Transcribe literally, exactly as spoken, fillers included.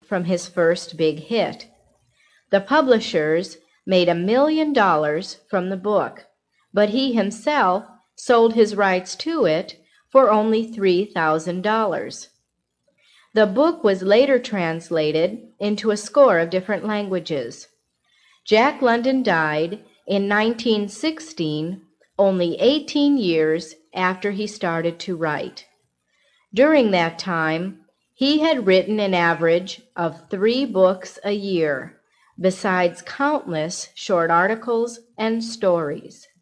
from his first big hit. The publishers made a million dollars from the book, but he himself sold his rights to it for only three thousand dollars. The book was later translated into a score of different languages. Jack London died in nineteen sixteen, only eighteen years after he started to write. During that time, he had written an average of three books a year, besides countless short articles and stories.